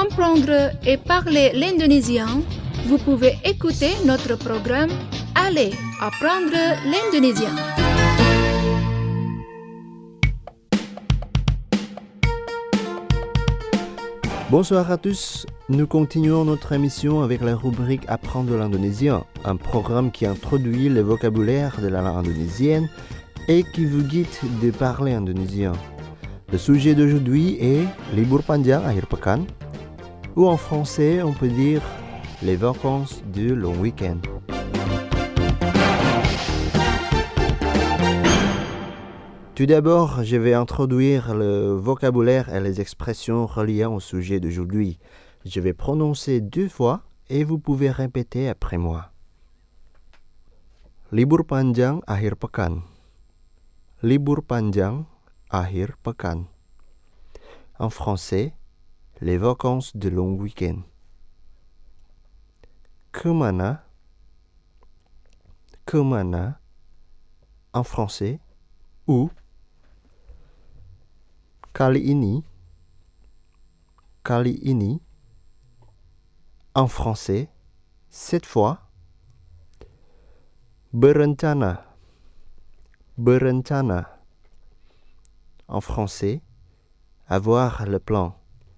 comprendre et parler l'indonésien, vous pouvez écouter notre programme Allez apprendre l'indonésien. Bonsoir à tous, nous continuons notre émission avec la rubrique Apprendre l'indonésien, un programme qui introduit le vocabulaire de la langue indonésienne et qui vous guide de parler indonésien. Le sujet d'aujourd'hui est libur panjang akhir pekan, ou en français on peut dire les vacances de long week-end. Tout d'abord, je vais introduire le vocabulaire et les expressions reliées au sujet d'aujourd'hui. Je vais prononcer 2 fois et vous pouvez répéter après moi. Libur panjang akhir pekan. Libur panjang akhir pekan. En français, les vacances de long week-end. Kemana? Kemana? En français, où? Kali ini? Kali ini? En français, cette fois. Berencana. Berencana. En français, avoir le plan.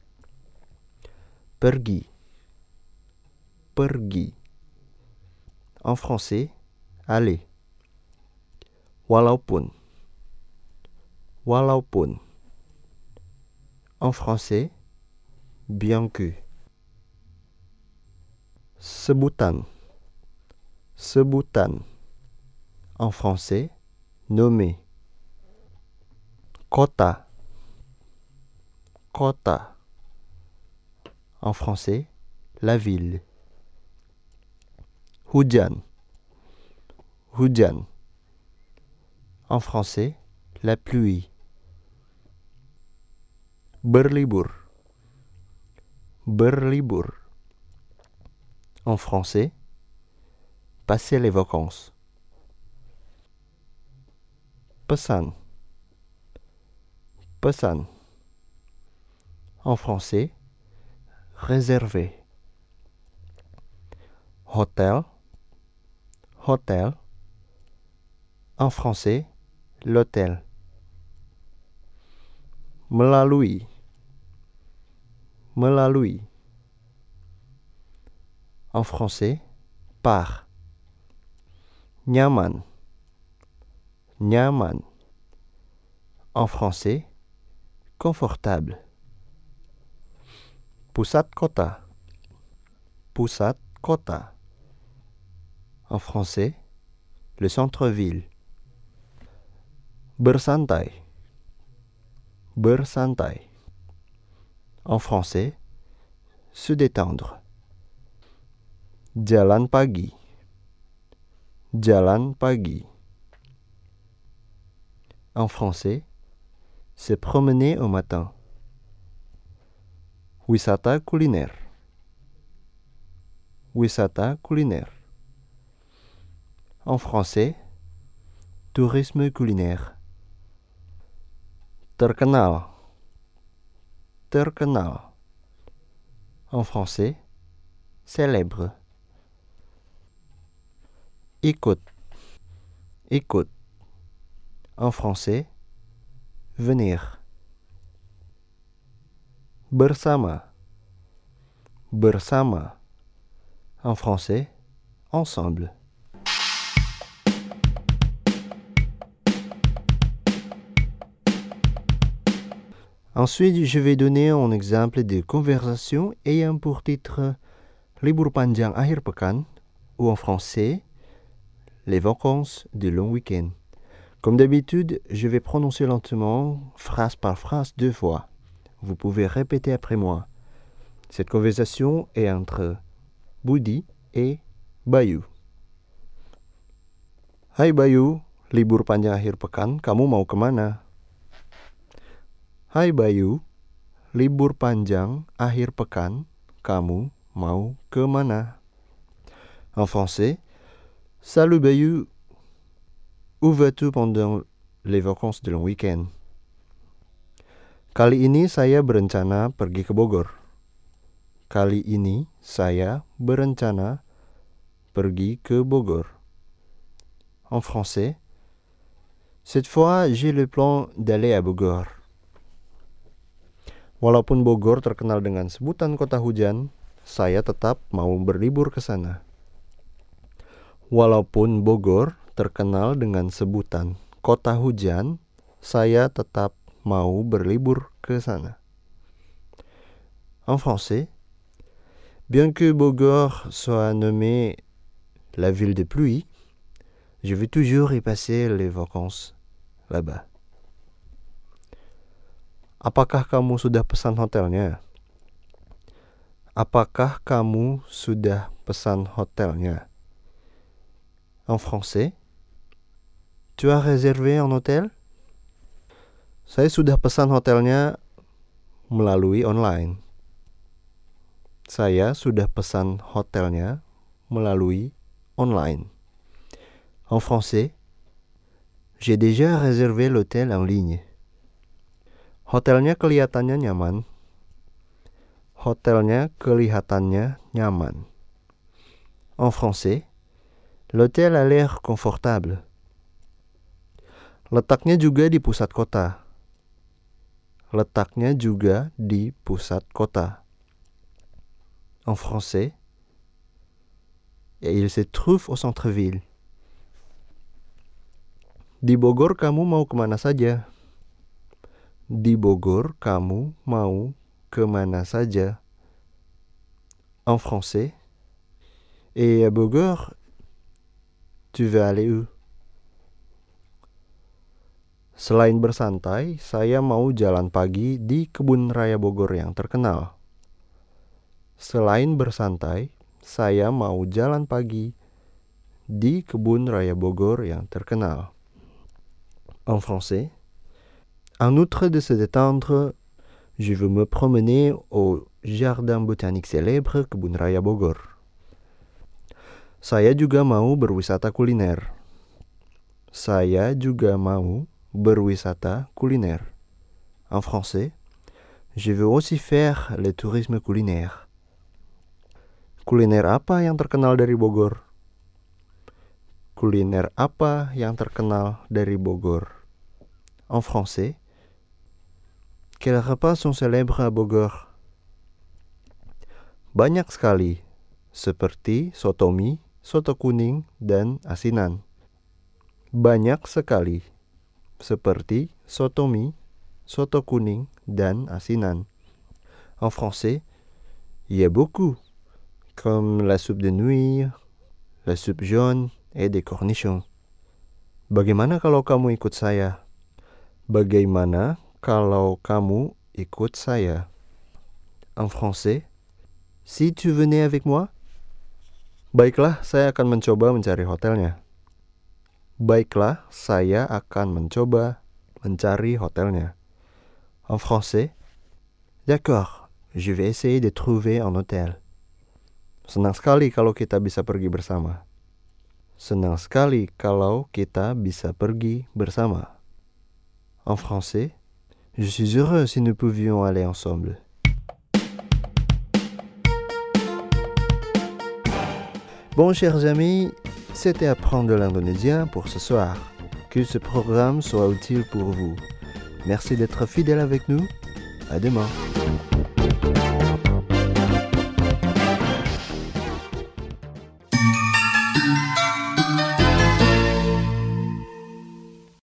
Pergi. Pergi. En français, aller. Walaupun. Walaupun. En français, bien que. Sebutan. Sebutan. En français, nommer. Kota. Kota. En français, la ville. Hujan. Hujan. En français, la pluie. Berlibur. Berlibur. En français, passer les vacances. Pesan. Pesan. En français, réserver. Hôtel. Hôtel. En français, l'hôtel. Melalui. Melalui. En français, par. Nyaman. Nyaman. En français, confortable. Pusat kota. Pusat kota. En français, le centre-ville. Bersantai. Bersantai. En français, se détendre. Jalan pagi. Jalan pagi. En français, se promener au matin. Wisata kuliner. Wisata kuliner. En français, tourisme culinaire. Terkenal. Terkenal. En français, célèbre. Ikut. Ikut. En français, venir. Bersama. Bersama. En français, ensemble. Ensuite, je vais donner un exemple de conversation ayant pour titre Libur panjang akhir pekan, ou en français, les vacances de long week-end. Comme d'habitude, je vais prononcer lentement, phrase par phrase 2 fois. Vous pouvez répéter après moi. Cette conversation est entre Budi et Bayu. Hai Bayu, libur panjang akhir pekan, kamu mau kemana? Hai Bayu, libur panjang akhir pekan, kamu mau kemana? En français, salut Bayu, où vas-tu pendant les vacances de long week-end? Kali ini saya berencana pergi ke Bogor. Kali ini saya berencana pergi ke Bogor. En français, cette fois j'ai le plan d'aller à Bogor. Walaupun Bogor terkenal dengan sebutan kota hujan, saya tetap mau berlibur ke sana. Walaupun Bogor terkenal dengan sebutan kota hujan, saya tetap mau berlibur ke sana. En français, bien que Bogor soit nommée la ville de pluie, je veux toujours y passer les vacances là-bas. Apakah kamu sudah pesan hotelnya? Apakah kamu sudah pesan hotelnya? En français, tu as réservé un hôtel? Saya sudah pesan hotelnya melalui online. Saya sudah pesan hotelnya melalui online. En français, j'ai déjà réservé l'hôtel en ligne. Hotelnya kelihatannya nyaman. Hotelnya kelihatannya nyaman. En français, l'hôtel a l'air confortable. Letaknya juga di pusat kota. Letaknya juga di pusat kota. En français, et il se trouve au centre-ville. Di Bogor kamu mau kemana saja? Di Bogor kamu mau kemana saja? En français, et à Bogor, tu veux aller où? Selain bersantai, saya mau jalan pagi di kebun raya Bogor yang terkenal. Selain bersantai, saya mau jalan pagi di kebun raya Bogor yang terkenal. En français, en outre de se détendre, je veux me promener au jardin botanique célèbre Kebun Raya Bogor. Saya juga mau berwisata kuliner. Saya juga mau berwisata kuliner. En français, je veux aussi faire le tourisme culinaire. Kuliner apa yang terkenal dari Bogor? Kuliner apa yang terkenal dari Bogor? En français, quels repas sont célèbres à Bogor? Banyak sekali, seperti soto mie, soto kuning, dan asinan. Banyak sekali, seperti soto mie, soto kuning, dan asinan. En français, il y a beaucoup, comme la soupe de nouilles, la soupe jaune, et des cornichons. Bagaimana kalau kamu ikut saya? Bagaimana kalau kamu ikut saya? En français, si tu venais avec moi? Baiklah, saya akan mencoba mencari hotelnya. Baiklah, saya akan mencoba mencari hotelnya. En français, d'accord, je vais essayer de trouver un hôtel. Senang sekali kalau kita bisa pergi bersama. Senang sekali kalau kita bisa pergi bersama. En français, je suis heureux si nous pouvions aller ensemble. Bon, chers amis, c'était apprendre l'indonésien pour ce soir. Que ce programme soit utile pour vous. Merci d'être fidèle avec nous. À demain.